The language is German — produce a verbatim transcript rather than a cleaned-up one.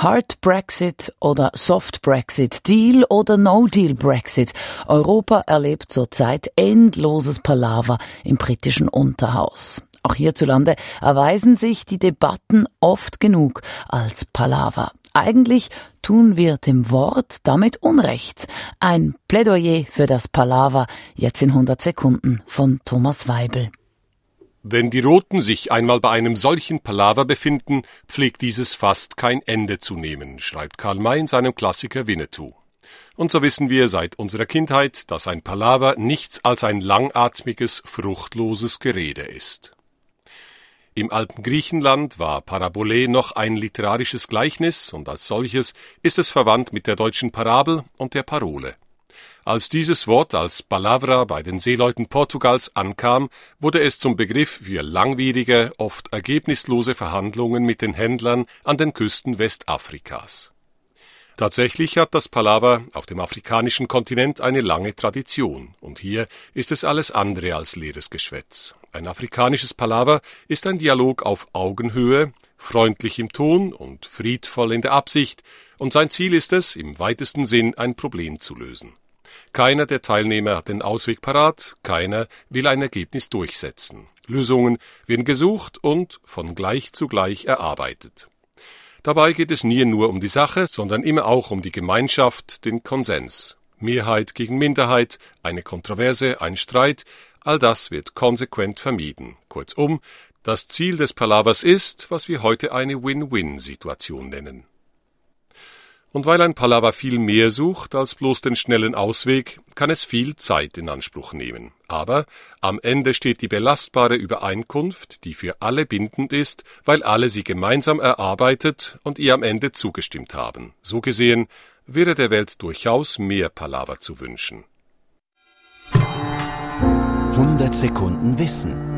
Hard Brexit oder Soft Brexit, Deal oder No-Deal Brexit. Europa erlebt zurzeit endloses Palaver im britischen Unterhaus. Auch hierzulande erweisen sich die Debatten oft genug als Palaver. Eigentlich tun wir dem Wort damit Unrecht. Ein Plädoyer für das Palaver, jetzt in hundert Sekunden von Thomas Weibel. Wenn die Roten sich einmal bei einem solchen Palaver befinden, pflegt dieses fast kein Ende zu nehmen, schreibt Karl May in seinem Klassiker Winnetou. Und so wissen wir seit unserer Kindheit, dass ein Palaver nichts als ein langatmiges, fruchtloses Gerede ist. Im alten Griechenland war Parabole noch ein literarisches Gleichnis und als solches ist es verwandt mit der deutschen Parabel und der Parole. Als dieses Wort als Palavra bei den Seeleuten Portugals ankam, wurde es zum Begriff für langwierige, oft ergebnislose Verhandlungen mit den Händlern an den Küsten Westafrikas. Tatsächlich hat das Palaver auf dem afrikanischen Kontinent eine lange Tradition, und hier ist es alles andere als leeres Geschwätz. Ein afrikanisches Palaver ist ein Dialog auf Augenhöhe, freundlich im Ton und friedvoll in der Absicht, und sein Ziel ist es, im weitesten Sinn ein Problem zu lösen. Keiner der Teilnehmer hat den Ausweg parat, keiner will ein Ergebnis durchsetzen. Lösungen werden gesucht und von gleich zu gleich erarbeitet. Dabei geht es nie nur um die Sache, sondern immer auch um die Gemeinschaft, den Konsens. Mehrheit gegen Minderheit, eine Kontroverse, ein Streit, all das wird konsequent vermieden. Kurzum, das Ziel des Palavers ist, was wir heute eine Win-Win-Situation nennen. Und weil ein Palaver viel mehr sucht als bloß den schnellen Ausweg, kann es viel Zeit in Anspruch nehmen. Aber am Ende steht die belastbare Übereinkunft, die für alle bindend ist, weil alle sie gemeinsam erarbeitet und ihr am Ende zugestimmt haben. So gesehen wäre der Welt durchaus mehr Palaver zu wünschen. hundert Sekunden Wissen.